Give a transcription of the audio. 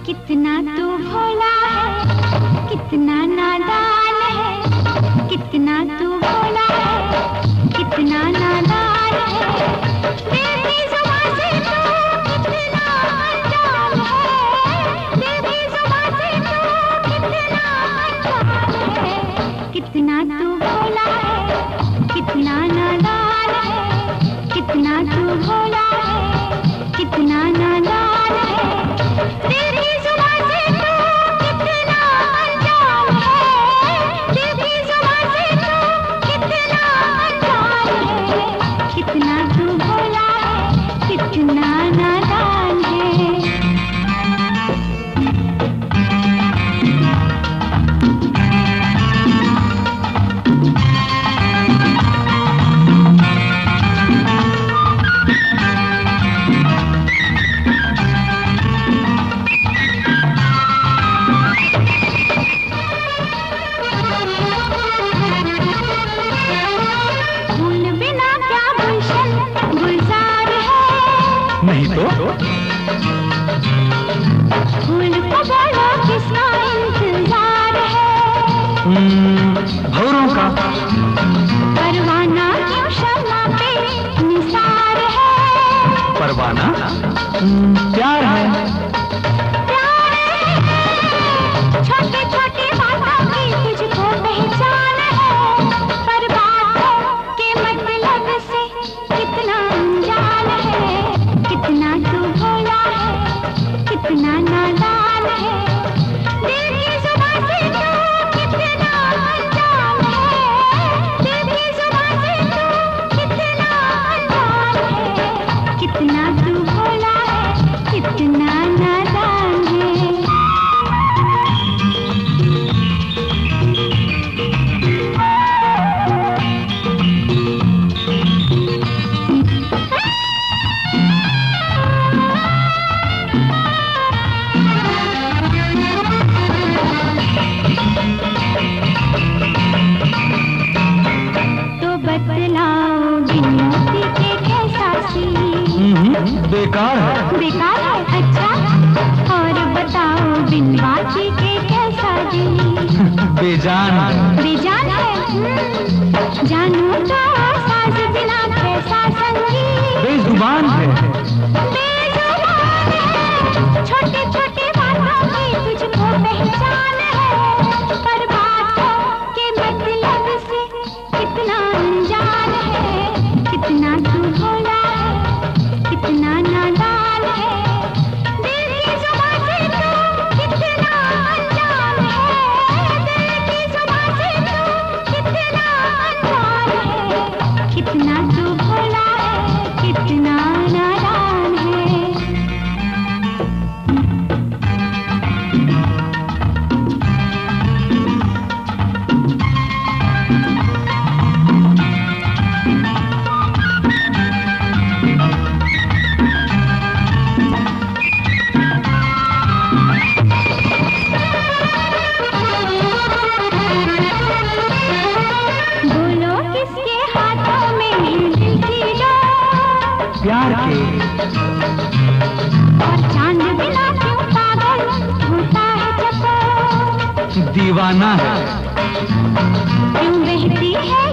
कितना तू भोला है, कितना नादान है, कितना तू भोला है, कितना नादान है। तेरी जुबान से तू कितना अनजान है, तेरी जुबान से तू कितना अनजान है। कितना तू भोला है, कितना नादान है, कितना तू भोला है, कितना नादान है। तेरी जुबान से तू कितना अनजान है, तेरी जुबान से तू कितना अनजान है। कितना तू भोला है, कितना नादान है। नहीं तो फूल को बोलो किसका इंतजार है। भौरों का परवाना क्यों शर्मा पे निसार है। परवाना प्यार है। प्यार है, छोटे छोटे बातों की तुझको पहचान है। पर बातों के मतलब से कितना अनजान है। कितना तू भोला है, कितना नादान है। दिल की जुबान से तू कितना अनजान है, दिल की जुबान से तू कितना अनजान है। कितना तू भोला है, कितना नादान है। बतलाओ बिन्नती के कैसा सी। बेकार है। बेकार है, अच्छा। और बताओ बिन बाती के कैसा जी। बेजान। बेजान है। जानू तो साज बिना कैसा संगीत। बेजुबान है। बेजुबान है, छोटे छोटे बातों की तुझको पहचान है। पर बातों के मतलब से कितना अनजान है। कितना तू भोला है, कितना नादान है। दिल की जुबान से तू कितना अनजान है, दिल की जुबान से तू कितना अनजान है। कितना तू भोला है, कितना नादान है। बोलो किसके हाथों में दिल की डोर। प्यार के। और चांद बिना क्यों पागल होता है चकोर। दीवाना है। क्यों बहती है